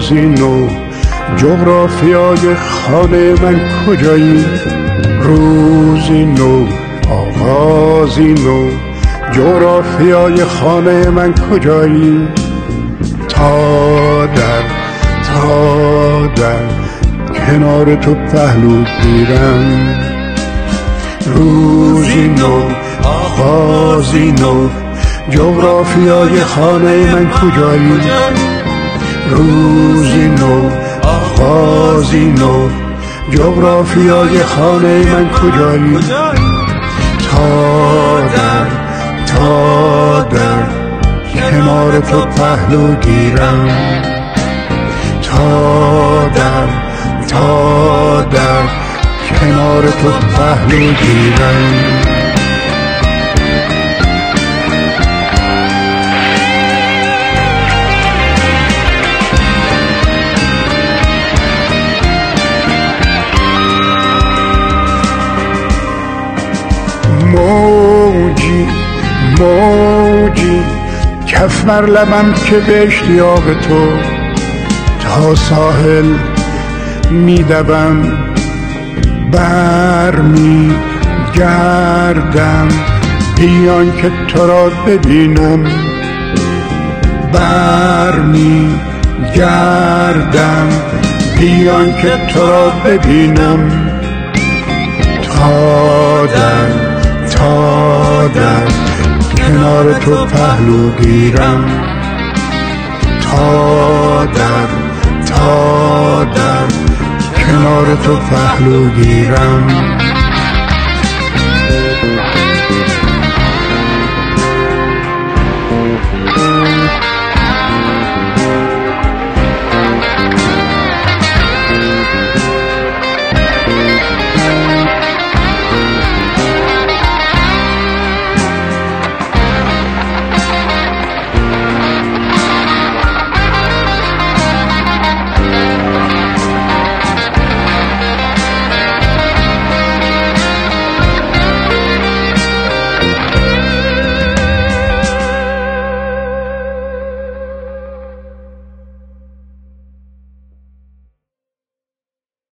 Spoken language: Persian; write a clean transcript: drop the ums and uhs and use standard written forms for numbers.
آغازی نو، جغرافیای خانه من کجایی؟ روزی نو، آغازی نو، جغرافیای خانه من کجایی؟ تا در کنار تو پهلو گیرم. روزی نو، آغازی نو، جغرافیای خانه من کجایی؟ روزی نو، آغازی نو، جغرافیای خانه من کجایی؟ تا در کنار تو پهلو گیرم. تا در کنار تو پهلو گیرم. موجی کف بر لبم که به اشتیاق تو تا ساحل میدوم، بر میگردم بیان که تو را ببینم. بر میگردم بیان که تو را ببینم. تا در کنار تو پهلو گیرم. تا در کنار تو پهلو گیرم.